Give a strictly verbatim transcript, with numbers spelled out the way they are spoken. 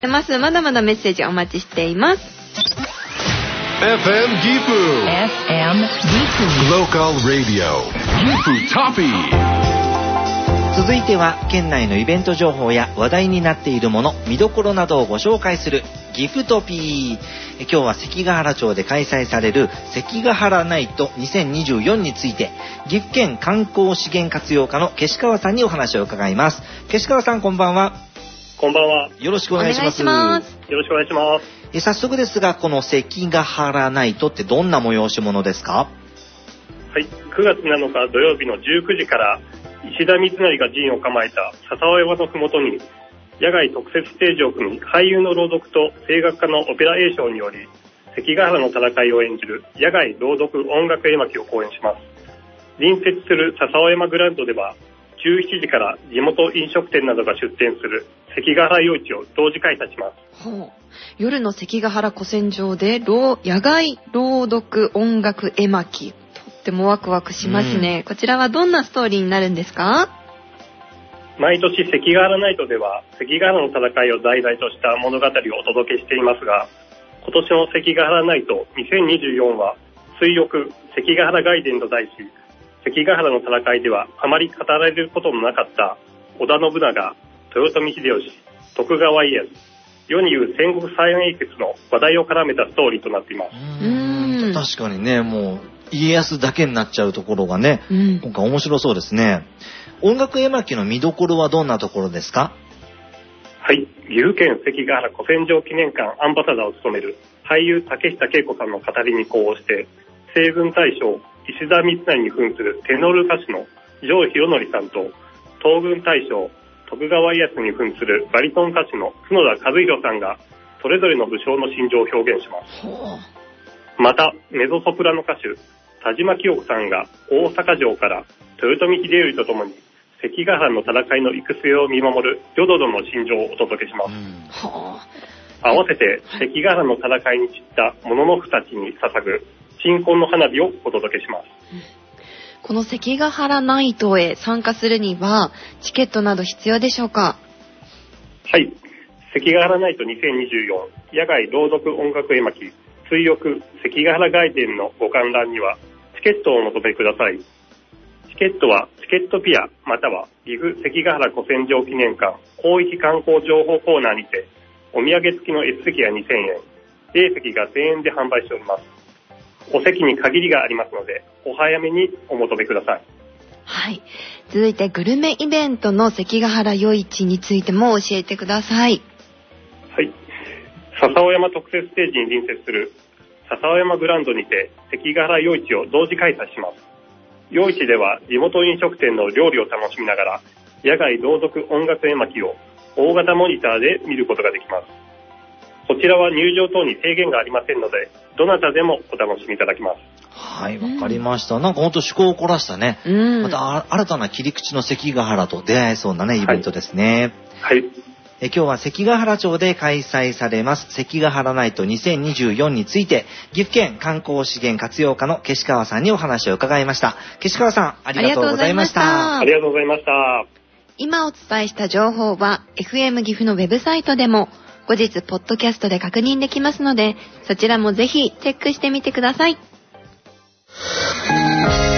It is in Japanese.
ますまだまだメッセージお待ちしています。 エフエム ギフ エフエム ギフ Local Radio ギフトピー。 続いては県内のイベント情報や話題になっているもの、見どころなどをご紹介するギフトピー。今日は関ヶ原町で開催される関ヶ原ナイトにせんにじゅうよんについて、岐阜県観光資源活用課の消川さんにお話を伺います。消川さん、こんばんは。 こんばんは。 よろしくお願いします。 お願いします。 よろしくお願いします。 え早速ですが、この関ヶ原ナイトってどんな催し物ですか？ はい、くがつなのか土曜日のじゅうくじから石田三成が陣を構えた笹尾山のふもとに、野外特設ステージを組み、俳優の朗読と声楽家のオペラ映唱により関ヶ原の戦いを演じる野外朗読音楽絵巻を講演します。隣接する笹尾山グラウンドではじゅうしちじから地元飲食店などが出店する関ヶ原夜市を同時開催します。 ほう、夜の関ヶ原古戦場で野外朗読音楽絵巻、とってもワクワクしますね、うん、こちらはどんなストーリーになるんですか？ 毎年関ヶ原ナイトでは関ヶ原の戦いを題材とした物語をお届けしていますが、今年の関ヶ原ナイトにせんにじゅうよんは追憶関ヶ原外伝と題し、関ヶ原の戦いではあまり語られることのなかった織田信長、豊臣秀吉、徳川家康、世に言う戦国三英傑の話題を絡めたストーリーとなっています。 うーん、確かにね、もう家康だけになっちゃうところがね、うん、今回面白そうですね。音楽絵巻の見どころはどんなところですか？ はい、岐阜県関ヶ原古戦場記念館アンバサダーを務める俳優竹下恵子さんの語りに呼応して、西軍大将石田三成に扮するテノール歌手の城博則さんと、東軍大将徳川家康に扮するバリトン歌手の角田和弘さんがそれぞれの武将の心情を表現します。またメゾソプラノ歌手田島清子さんが大阪城から豊臣秀頼とともに関ヶ原の戦いの行く末を見守る淀々の心情をお届けします。合わせて関ヶ原の戦いに散った物のふたちに捧ぐ鎮魂の花火をお届けします。 この関ヶ原ナイトへ参加するにはチケットなど必要でしょうか？ はい、関ヶ原ナイトにせんにじゅうよん野外朗読音楽絵巻追憶関ヶ原外伝のご観覧にはチケットをお求めください。チケットはチケットピアまたは岐阜関ヶ原古戦場記念館広域観光情報コーナーにてお土産付きの S 席がにせんえん、A 席がせんえんで販売しております。お席に限りがありますのでお早めにお求めください。 はい、続いてグルメイベントの関ヶ原夜市についても教えてください。 はい、笹尾山特設ステージに隣接する笹尾山グラウンドにて関ヶ原夜市を同時開催します。夜市では地元飲食店の料理を楽しみながら野外朗読音楽絵巻を大型モニターで見ることができます。こちらは入場等に制限がありませんのでどなたでもお楽しみいただけます。 はい、わかりました、うん、なんか本当趣向を凝らしたね、うん、また新たな切り口の関ヶ原と出会えそうなねイベントですね。 はい、はい、 え今日は関ヶ原町で開催されます関ヶ原ナイトにせんにじゅうよんについて岐阜県観光資源活用課の消川さんにお話を伺いました。消川さん、ありがとうございました。 ありがとうございました。 今お伝えした情報は エフエム 岐阜のウェブサイトでも後日ポッドキャストで確認できますので、そちらもぜひチェックしてみてください。